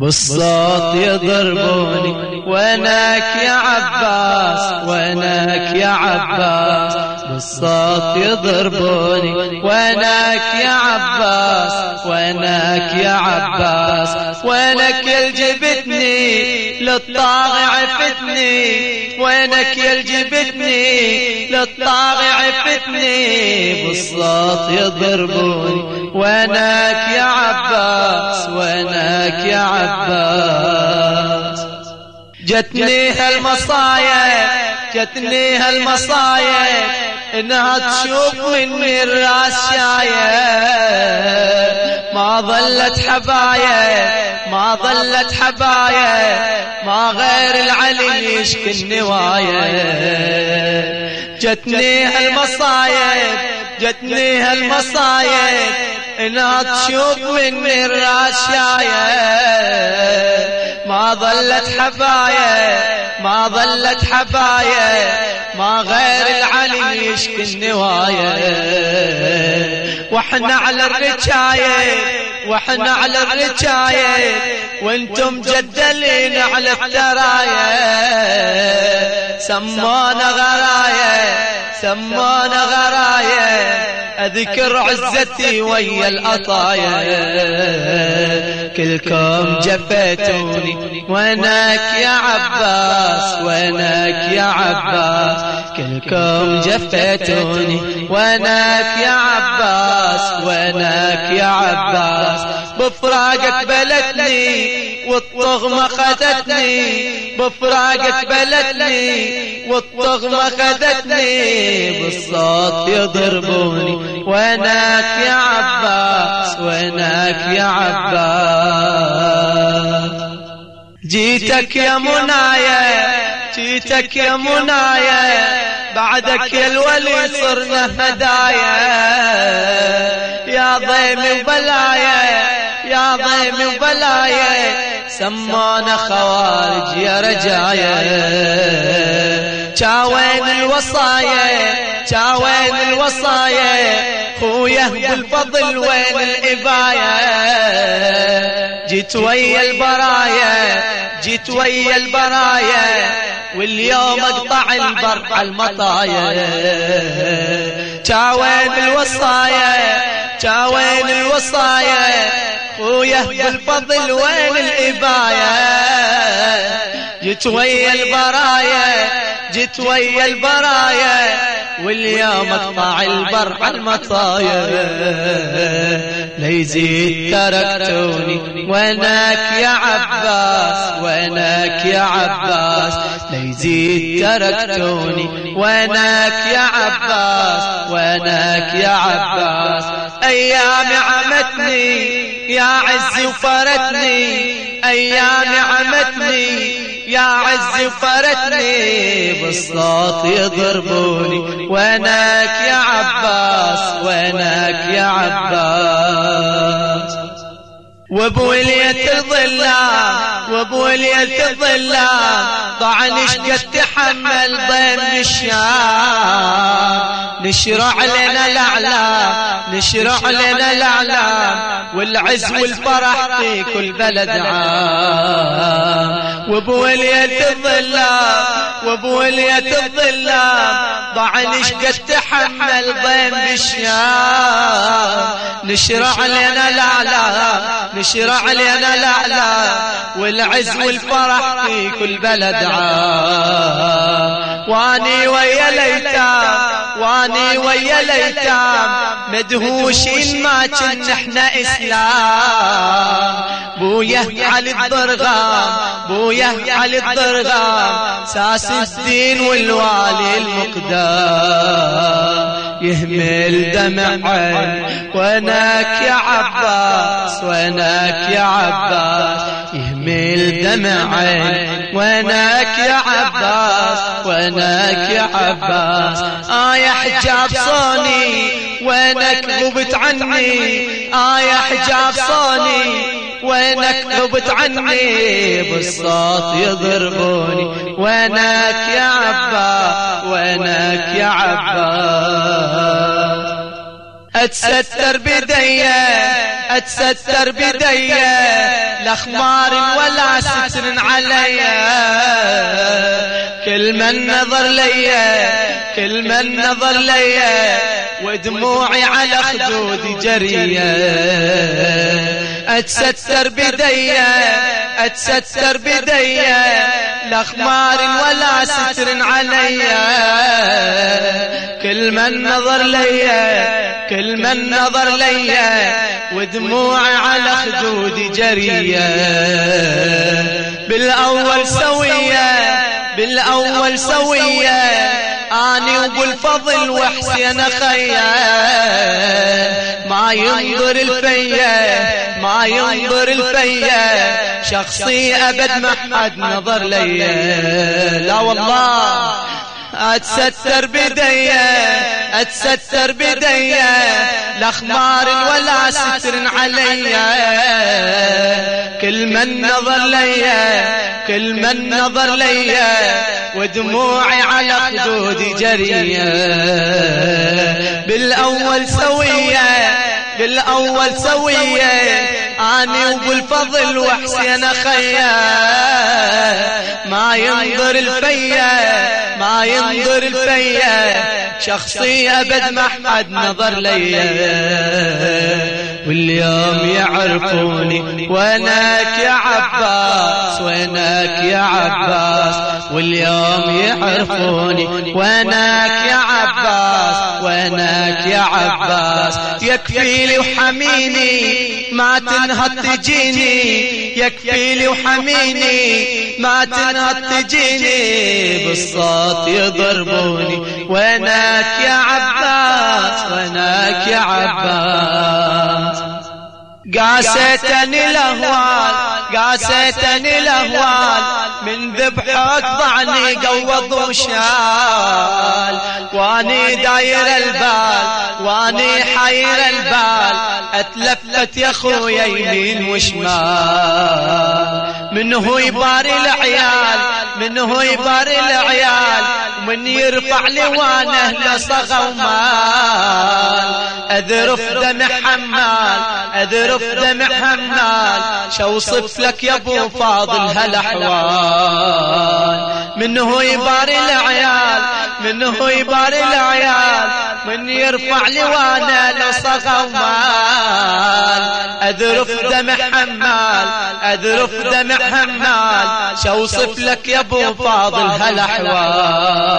بالصوت يضربوني وينك يا عباس وينك يا عباس بالصوت يضربوني وينك يا عباس وينك يا عباس وينك يلجبتني للطاغي عفتني وينك يلجبتني للطاغي عفتني بالصوت يضربوني وينك يا عباس وينك يا عباس جتني هالمصايب انها تشوف مني الراس شايب ما ظلت حبايب ما غير العلي يشكي النوايا جتني هالمصايب انها تشوف مني الراس شايب ما ظلت حبايب ما غير العلي يشكي النوايا واحنا على الرجاية وانتم جدلين على الترايا سمونا غرايا اذكر عزتي ويا القطايا كلكم جفيتوني وينك يا عباس كلكم جفيتوني وينك يا عباس بفراقك بلتني والطغمة خذتني بالصوت يضربوني وينك يا عباس جيتك يا منايا بعدك يا الولي صرنا هدايا يا ضيم وبلايا سمونا خوارج يا رجايا شاوين الوصايا خويا بالفضل وين الإباية جيت ويا البرايا واليوم اقطع البر على المطايا شاوين الوصايا خويا بالفضل وين الإباية جيت ويا البرايا واليوم اقطع البر على المطايا ليزيد تركتوني وينك يا عباس ليزيد تركتوني وينك يا عباس ايامي عمتني يا عزي وفرتني ايامي عمتني يا عزي وفرتني بالصوت يضربوني وينك يا عباس وبولية الظلام ضعني شقد تحمل ضيم الشام نشرع لنا الأعلام والعز والفرح في كل بلد عام وبولية الظلام ضعني شقد تحمل ضيم الشام نشرع لنا الأعلام والعز والفرح في كل بلد عام واني ويا الأيتام مدهوشين ما كن احنا إسلام بويا علي الضرغام ساس الدين والوالي المقدام يهمل دمع عين وينك يا عباس يهمل دمع عين وينك يا عباس يا حجاب صوني وينك غبت عني يا حجاب صوني وينك غبت عني بالصوت يضربوني وينك يا عباس اتستر بديه اتستر بديه لخمار ولا ستر عليا كل من نظر ليا كل من نظر ليا ودموعي على خدودي جريه اتستر بديه اتستر بديه لخمار ولا ستر عليا كل من نظر ليا كل من نظر ليا ودموعي على خدودي جريه بالاول سويه بالاول سويه اني وابو الفضل وحسين اخيا ما ينظر الفيا ما ينظر الفيا شخصي ابد ما حد نظر ليا لا والله اتستر بديه اتستر بديه لخمار ولا ستر عليا كل من نظر ليا كل من نظر ليا ودموعي على خدودي جريه بالاول سويه بالاول سويه اني وابو الفضل وحسين اخيا ما ينظر الفيا ما ينظر الفيا شخصي ابد ما حد نظر ليا واليوم يعرفوني وينك يا عباس وينك يا عباس واليوم يعرفوني وينك يا عباس وينك يا عباس يكفي لي وحميني ما تنهض تجيني يكفي لي وحميني ما تنهض تجيني بالصوت يضربوني وينك يا عباس وينك يا عباس قاستني الاهوال قاستني الاهوال من ذبحك ضعني قوض وشال واني داير البال واني حير البال اتلفت يا خويا يمين وشمال منه يباري العيال منه يباري العيال من يرفع لوانه لصغى ومال اذرف دمع حمال اذرف دمع حمال شو صف لك يا ابو فاضل هالاحوال منه يباري العيال منه يباري العيال من يرفع لوانه لصغى ومال اذرف دمع حمال اذرف دمع حمال شو صف لك يا ابو فاضل هالاحوال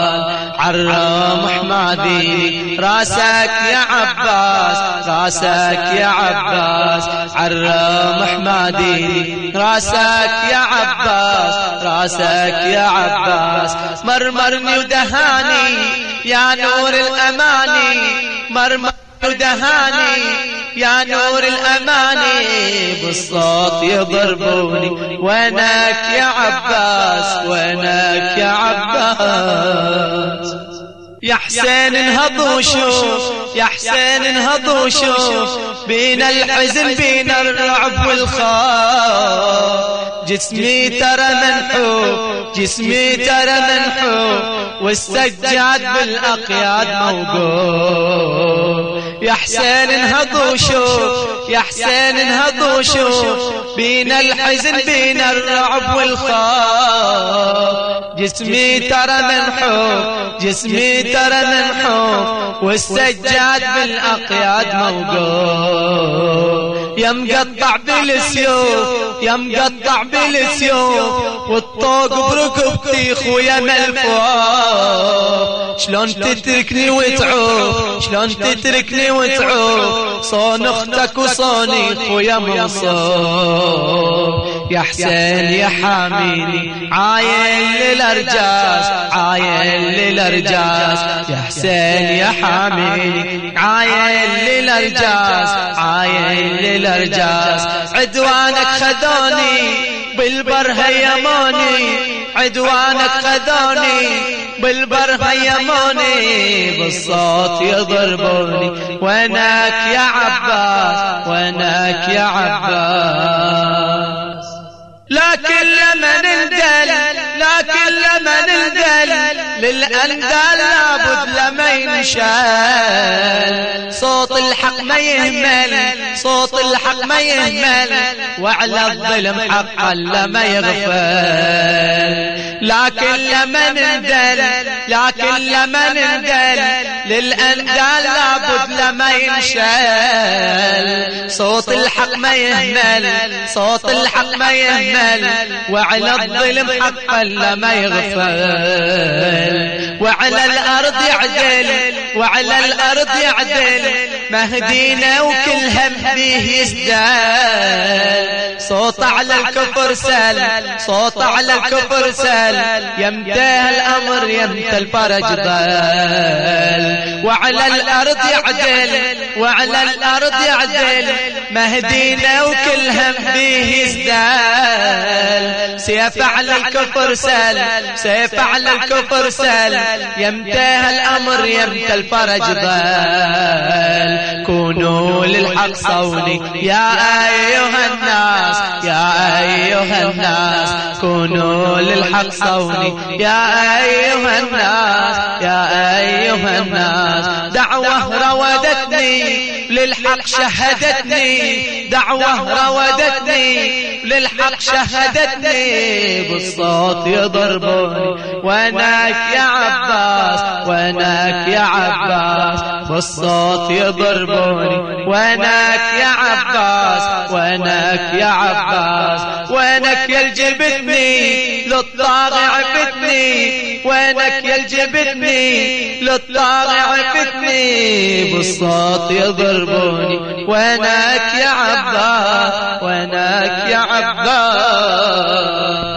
عرام حمادي راسك يا عباس راسك يا عباس عرام حمادي راسك يا عباس راسك يا عباس مرمرني ودهاني يا نور الاماني مرمرني ودهاني يا نور الاماني بالصوت يضربوني وينك يا عباس وينك يا عباس يا حسين انهض وشوف يا حسين انهض وشوف بين الحزن بين الرعب والخوف جسمي ترى منحوف جسمي ترى منحوف والسجاد بالاقياد موقوف يا حسين انهض وشوف يا حسين انهض وشوف بين الحزن بين الرعب والخوف جسمي ترى منحوف جسمي ترى منحوف والسجاد بالاقياد موقوف يا مقطع بالسيوف يا مقطع بالسيوف والطوق بركبتي خويا ملفوف شلون تتركني وتعوف شلون تتركني وتعوف صون اختك وصوني خويا منصوف يا حسين يا حاميني عاين للارجاس عاين للارجاس يا حسين يا حاميني عاين للارجاس عاين للارجاس عدوانك خذوني بالبر هيموني عدوانك خذوني بالبر هيموني بالصوت يضربوني وينك يا عباس وينك يا عباس لكن لمن انقل لكن لمن انقل للأندال لابد لما ينشال، صوت الحق ما يهمل، صوت الحق ما يهمل، وعلى الظلم حقا لما يغفل. لكن لما نندل، لكن لما نندل للأندال لابد لما ينشال، صوت الحق ما يهمل، صوت الحق ما يهمل، وعلى الظلم حقا لما يغفل. وعلى الأرض يعدل، وعلى الأرض يعدل مهدينا وكل هم به يزداد، صوت على الكفر سال، صوت على الكفر سال، يمتى الأمر يمتى الفرج ضال. وعلى الأرض يعدل، وعلى الأرض يعدل مهدينا وكل هم به يزداد، سيف على الكفر سال، سيف على الكفر سال، يمتى الأمر يمتى الفرج ضال. كونوا للحق صوني يا أيها الناس، يا أيها الناس، كونوا للحق صوني يا أيها الناس، يا أيها الناس. دعوة راودتني للحق شهدتني، دعوة راودتني للحق شهدتني، بالصوت يضربوني وينك يا عباس، وينك يا عباس، بالصوت يضربوني وينك يا عباس، وينك يا عباس. وينك يا الجبتني للطاغي عفتني، وينك يا الجبتني للطاغي عفتني، بالصوت يضربوني وينك يا عباس، وينك يا عباس.